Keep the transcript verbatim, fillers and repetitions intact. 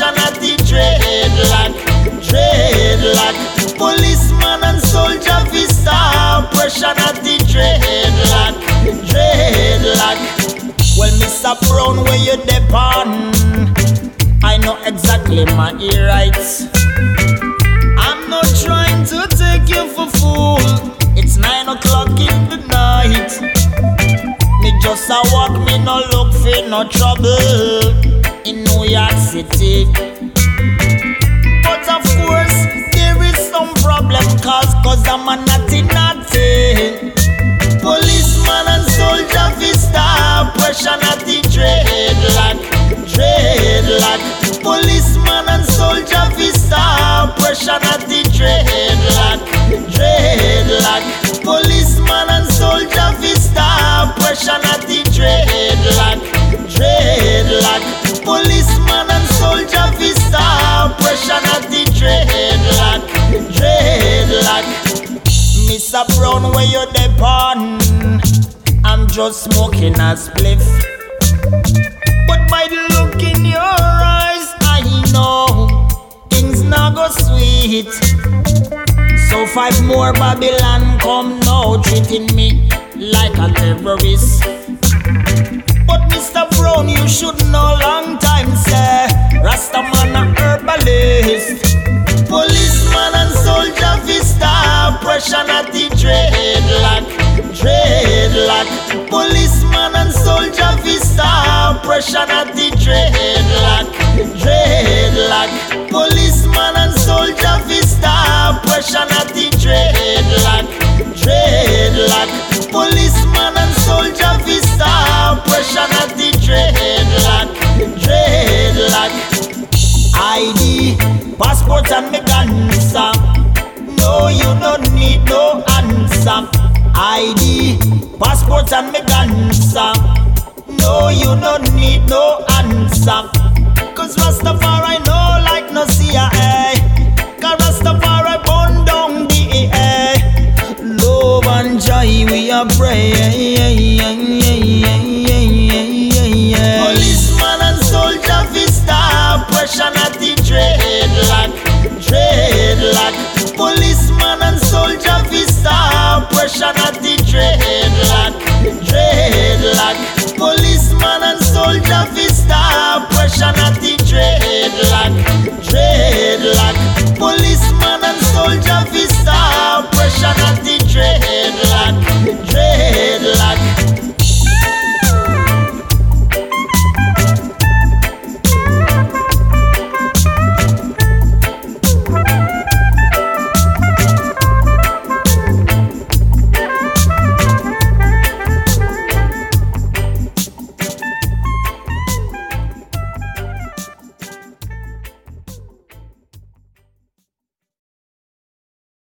pressure not the dreadlock, dreadlock. Policeman and soldier fi stop pressure not the dreadlock, dreadlock. Well, Mister Brown, where you depend? I know exactly my rights. I'm not trying to take you for fool. It's nine o'clock in the night. Me just a walk, me no look for no trouble in New York City. But of course, there is some problem cause, cause I'm a naughty naughty. Policeman and soldier fi stop pressure not the dreadlock, dreadlock. Policeman and soldier fi stop pressure not the dreadlock, dreadlock. Policeman and soldier fi stop pressure not the dreadlock, dreadlock. Policeman and soldier fi stop pressure not the dreadlock, dreadlock. Mister Brown, where you depend? I'm just smoking a spliff. But by the look in your eyes, I know things not go sweet. So five more Babylon come now, treating me like a terrorist. But Mister Brown, you should know long time, sir. Rastaman a herbalist. Policeman and soldier fi stop pressure not the dreadlock, dreadlock. Policeman and soldier fi stop pressure not the dreadlock, dreadlock. Policeman and soldier fi stop pressure not the dreadlock, dreadlock. Policeman and soldier fi stop pressure not the dreadlock, dreadlock. I D, passport and me cancer. No, you don't need no answer. I D, passport and me cancer. No, you don't need no answer. Cause Rastafari no like no C I A. Cause Rastafari burn down the A A. Love and joy we are praying.